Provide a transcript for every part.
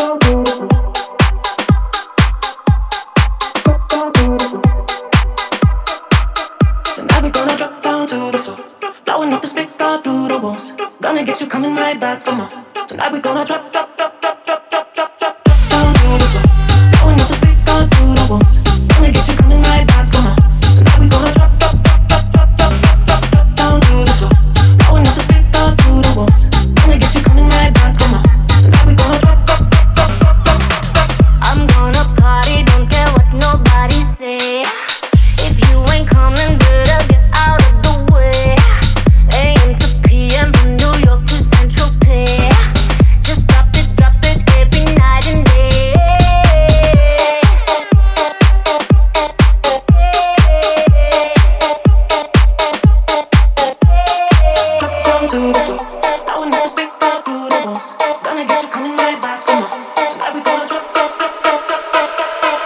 Tonight we gonna drop down to the floor, blowing up the speakers through the walls. Gonna get you coming right back for more. Tonight we gonna drop, drop, drop, drop, drop, drop, drop, drop down to the floor, blowing up the speakers through the walls. Gonna get you coming right back for more. Tonight we gonna drop, drop, drop, drop, drop, drop, drop, drop down to the floor, blowing up the speakers through the walls. Gonna get you coming right back for more. Tonight we gonna drop, drop, drop, drop, drop, drop, drop. I'm gonna party, don't care what nobody say. If you ain't coming, better get out of the way. AM to PM from New York to Central Pay. Just drop it every night and day. Drop down to the floor, blowing up the speakers through the walls. Gonna get you coming right back for more. Tonight we gonna drop, drop, drop, drop, drop, drop, drop, drop.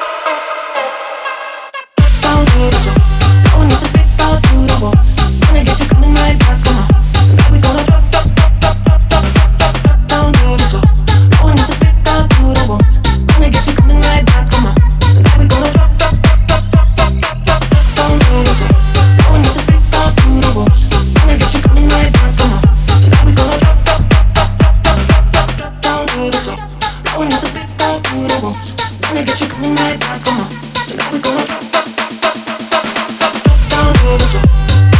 Down to the floor, blowing up the speakers through the walls. Gonna get you coming right back for more. Tonight we gonna drop, drop, drop, drop, drop, drop, drop, drop, drop. Down to the floor, blowing up the speakers through the walls. Gonna get you coming right back for more. Tonight we gonna drop, drop, drop, drop, drop, drop, drop, drop. Down to the floor, blowing up the speakers through the walls. Gonna get you coming right back for more. Tonight we gonna drop, drop, drop, drop, drop, drop, drop, drop. Down to the floor, blowing up the speakers through the walls. Gonna get you coming right back for more. Tonight we gonna drop, drop, drop, drop, drop, drop, drop, drop. Down to the floor.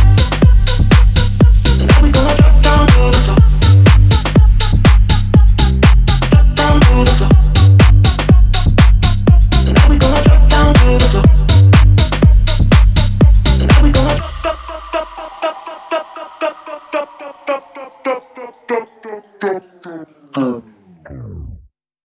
Tonight we gonna drop down to the floor. Drop down to the floor. Tonight we gonna drop down to the floor. Tonight we gonna drop, drop, drop, drop, drop, drop, drop, drop, drop, drop, drop, drop, drop, drop, drop, drop, drop, drop.